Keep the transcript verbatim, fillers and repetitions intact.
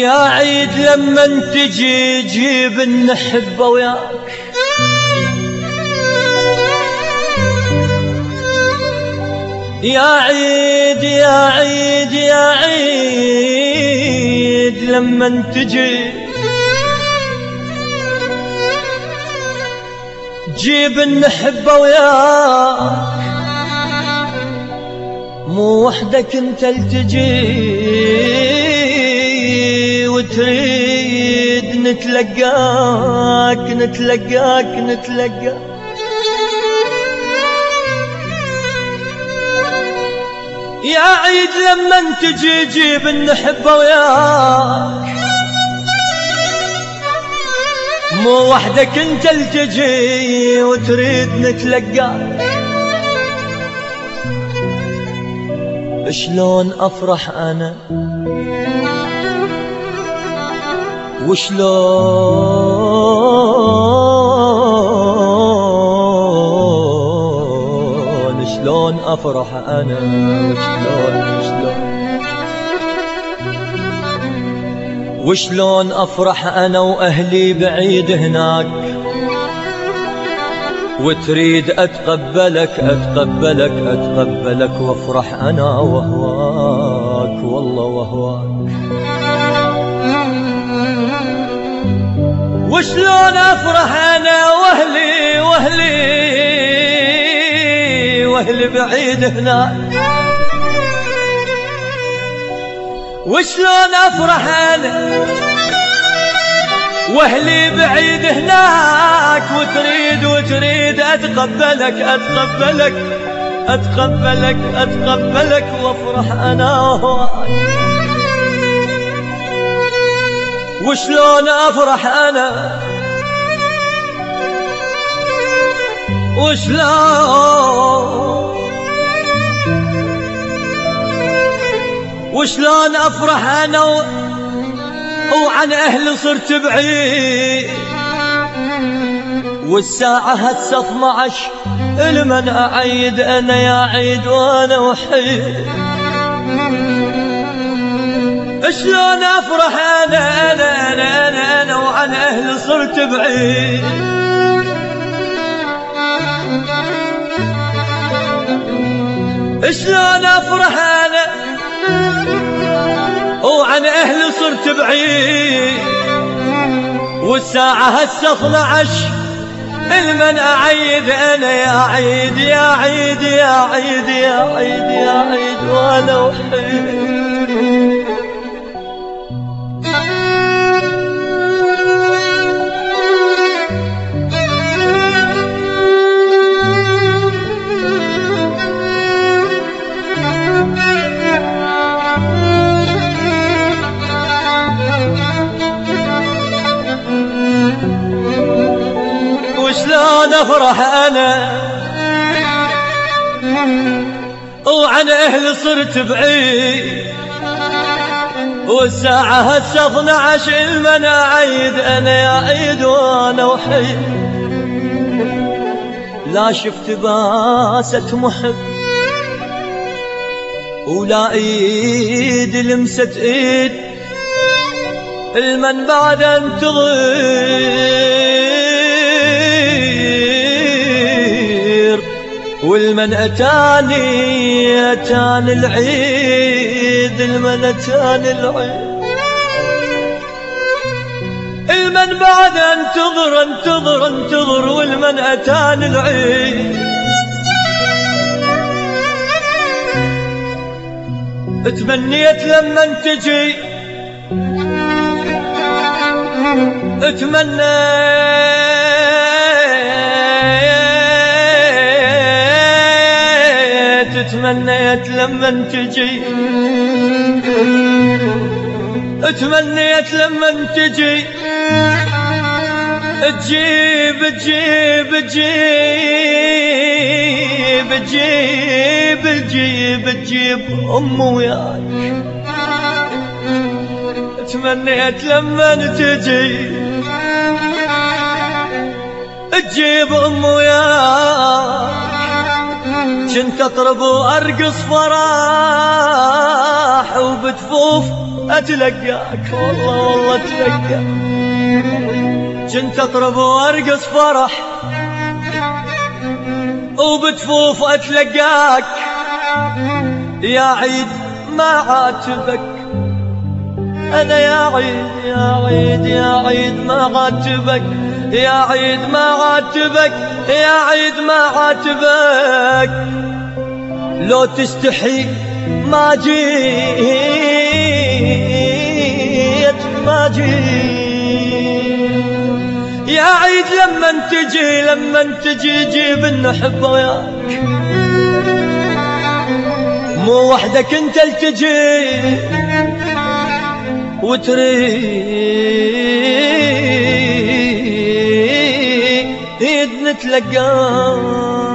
يا عيد لما تجي جيب النحبة وياك، يا عيد يا عيد يا عيد لما تجي جيب النحبة وياك، مو وحدك انت التجي وتريد نتلقاك نتلقاك نتلقاك. يا عيد لما تجي جيب النحبة وياك، مو وحدك انت التجي وتريد نتلقاك. شلون افرح انا وشلون شلون افرح انا وشلون شلون وشلون افرح انا واهلي بعيد هناك، وتريد اتقبلك اتقبلك اتقبلك وافرح انا وهواك والله وهواك. وشلون افرح انا واهلي واهلي واهلي بعيد هناك، وشلون افرح انا واهلي بعيد هناك، وتريد وتريد اتقبلك اتقبلك اتقبلك اتقبلك وافرح انا وهواك. وشلون افرح انا وشلون وشلون افرح انا و... وعن اهلي صرت بعيد، والساعة هسه اثنى عشر لمن اعيد انا يا عيد وانا وحيد. شلون افرح انا انا انا انا, أنا وعن اهلي صرت بعيد، شلون افرح انا وعن اهلي صرت بعيد، والساعة هسه اثنى عشر المن اعيد انا يا عيد يا عيد يا عيد يا عيد يا عيد وانا وحيد. وشلون افرح انا وعن اهلي صرت بعيد، والساعة هسه اثنى عشر المن اعيد انا يا عيد وانا وحيد. لا شفت باسة محب ولا ايد لمست ايد، المن بعد انتظر والمن اتاني اتاني العيد، المن اتاني العيد، المن بعد انتظر انتظر انتظر والمن اتاني العيد. اتمنيت لما تجي اتمنيت اتمنيت لما تجي اتمنيت لما تجي تجيب تجيب تجيب تجيب تجيب تجيب أم وياك. تمنيت لما تجي تجيب أم وياك، كنت أطرب وأرقص فرح وبتفوف اتلقاك والله والله اتلقاك. كنت اطرب وارقص فرح وبتفوف اتلقاك يا عيد ما عاتبك انا يا عيد يا عيد يا عيد ما عاتبك يا عيد ما عاتبك يا عيد ما عاتبك. لو تستحي ما جيت ما جيت يا عيد لما تجي لما تجي جيب النحب وياك مو وحدك انت التجي وتريد نتلقاك.